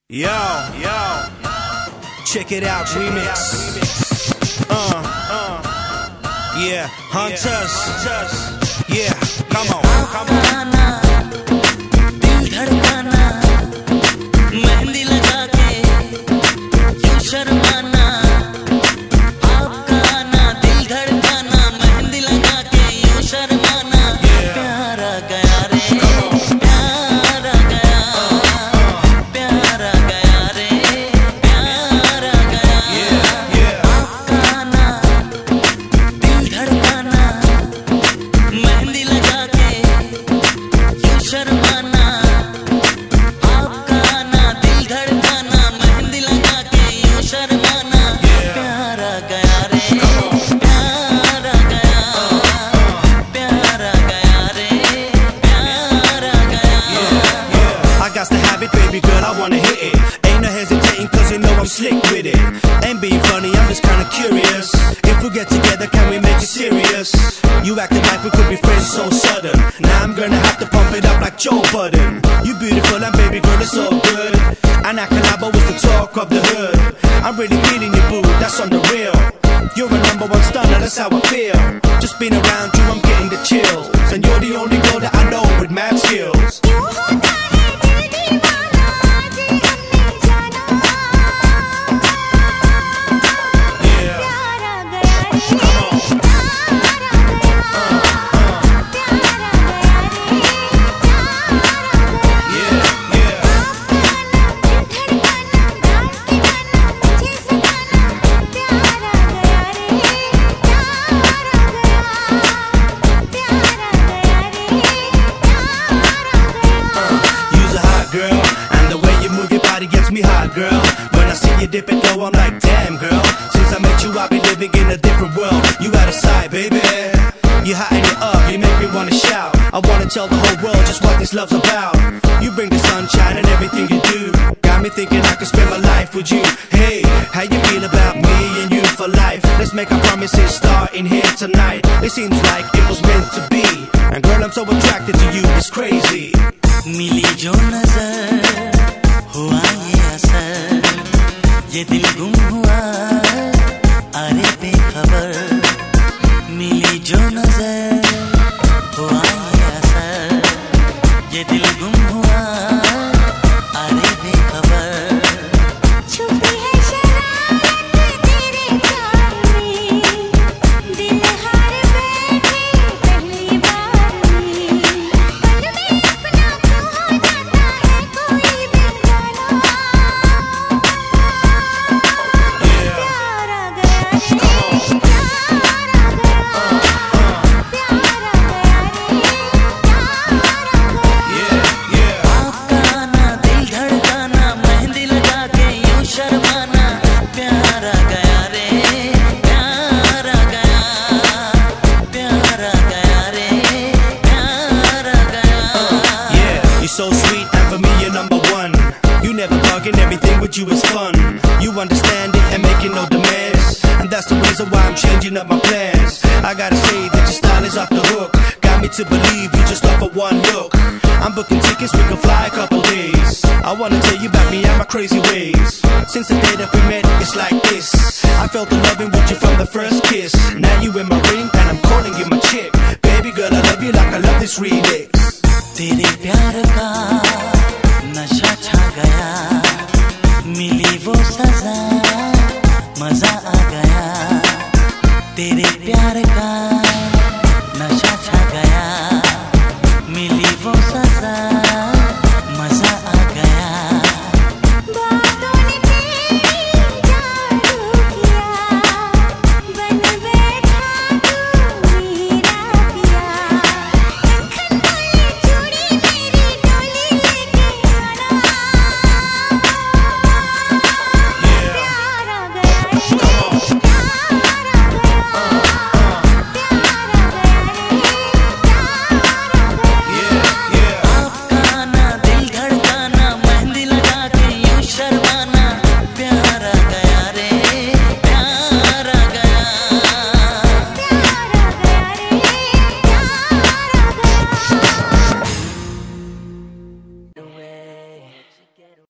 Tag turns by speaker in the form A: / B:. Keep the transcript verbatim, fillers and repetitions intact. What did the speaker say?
A: Yo, yo, check it out, remix. Uh, uh, yeah, Hunters. Yeah, come on, come on.
B: दिल धड़काना, मेहंदी लगा के क्यों शर्माना? आपका आना, दिल धड़काना, मेहंदी लगा के क्यों शर्माना? प्यारा गया रे, प्यारा गया, प्यारा गया रे, प्यारा गया। आपका आना, दिल धड़काना, मेहंदी लगा के क्यों शर्माना? आपका आना, दिल धड़काना, मेहंदी लगा के क्यों शर्माना? प्यारा गया रे, प्यारा गया, प्यारा गया रे, प्यारा गया।
A: I got to have it, baby girl, I wanna hit it. Ain't no hesitating, cause you know I'm slick with it. Ain't being funny, I'm just kinda curious. If we get together, can we make it serious? You acting like we could be friends so sudden. Now I'm gonna have to pump it up like Joe Budden. You beautiful and baby girl, it's so good. And I collabo was the talk of the hood. I'm really feeling you, boo, that's on the real. You're a number one stunner, that's how I feel. Just being around you, I'm getting the chills. And you're the only girl that I know with mad skills. Gets me hot, girl. When I see you dip it low, I'm like, damn, girl. Since I met you, I've been living in a different world. You got a side, baby. You hotting it up, you make me wanna shout. I wanna tell the whole world just what this love's about. You bring the sunshine and everything you do. Got me thinking I could spend my life with you. Hey, how you feel about me and you for life? Let's make our promises starting here tonight. It seems like it was meant to be. And girl, I'm so attracted to you, it's crazy.
B: मिली जो नजर हुआ ये असर, ये दिल गुम हुआ अरे बेखबर। मिली जो नजर हुआ ये असर, ये दिल गुम हुआ अरे बेखबर।
C: छुपी है शरारत तेरे प्यार में, दिल हार बैठे पहली बार में। पल में अपना क्यों हो जाता है कोई बेगाना? प्यारा गया रे, प्यारा गया, प्यारा गया रे, प्यारा गया।
B: आपका आना, दिल धड़काना, मेहंदी लगा के यूं शर्माना। प्यारा गया रे, प्यारा गया, प्यारा गया रे, प्यारा गया।
A: Yeah, you're so sweet and for me you're number one. You never bargain, everything with you is fun. You understand it and making no demands. And that's the reason why I'm changing up my plans. I gotta say that your style is off the hook. Got me to believe you just off for one look. I'm booking tickets, we can fly a couple days. I wanna tell you about me and my crazy ways. Since the day that we met, it's like this. I felt the loving with you from the first kiss. Now you in my ring and I'm calling you my chick. Baby girl, I love you like I love this remix.
B: तेरे प्यार का नशा छा गया, मिली वो सजा, मजा आ गया। तेरे प्यार